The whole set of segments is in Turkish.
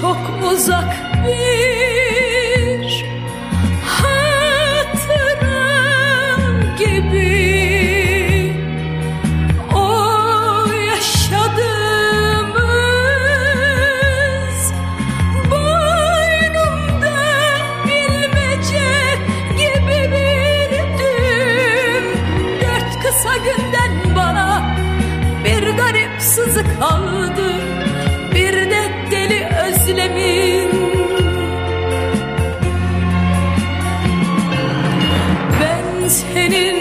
çok uzak bir hatıram gibi. O yaşadığımız boynumda bilmece gibi bir düğüm. Dört kısa günden bana bir garip sızı kaldı, bir de deli özlemin. Ben senin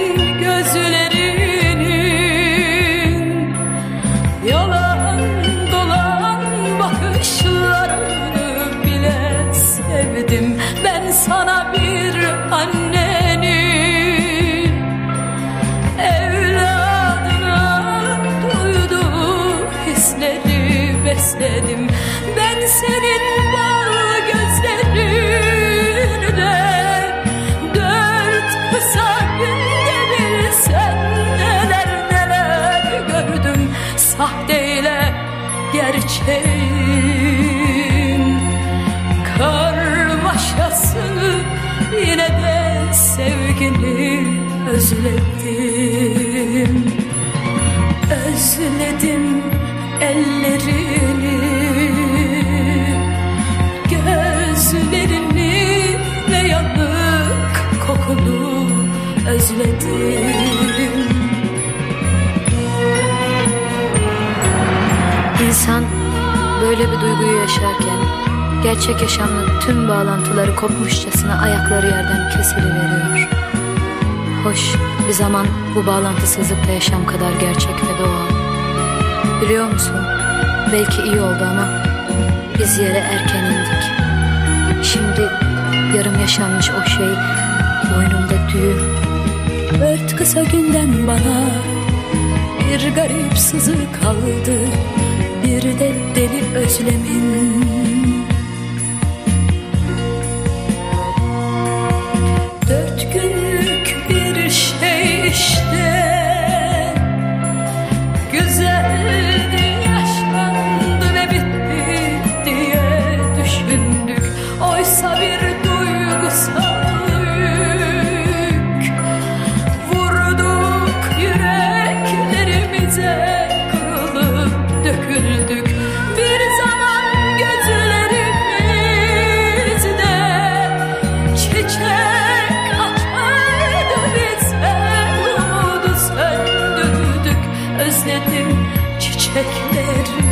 gözlerinin yalan dolan bakışlarını bile sevdim. Ben sana bir annenin evladına duyduğu hisleri besledim. Ben senin bal gözlerine dört kısa günde bilsen neler neler gördüm. Sahteyle gerçeğin karmaşasını, yine de sevgini özledim. Özledim ellerini, gözlerini ve yanık kokunu özledim. İnsan böyle bir duyguyu yaşarken gerçek yaşamla tüm bağlantıları kopmuşçasına ayakları yerden kesiliveriyor. Hoş, bir zaman bu bağlantısızlıkla yaşam kadar gerçek ve doğal. Biliyor musun? Belki iyi oldu ama biz yere erken indik. Şimdi yarım yaşanmış o şey boynumda düğüm. Dört kısa günden bana bir garip sızı kaldı, bir de deli özlemin. Dört günlük bir şey işte, güzeldi, yaşlandı ve bitti diye düşündük. Oysa bir duygusal yük vurduk yüreklerimize, kırılıp döküldük. Bir zaman gözlerimizde çiçek açardı, biz umudu söndürdük. Özledim çiçekleri,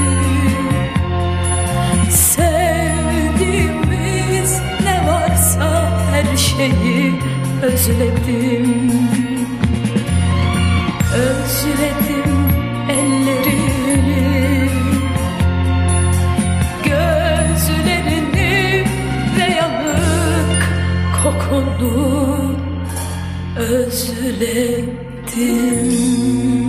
sevdiğimiz ne varsa her şeyi özledim. Özledim ellerini, gözlerini ve yanık kokunu özledim.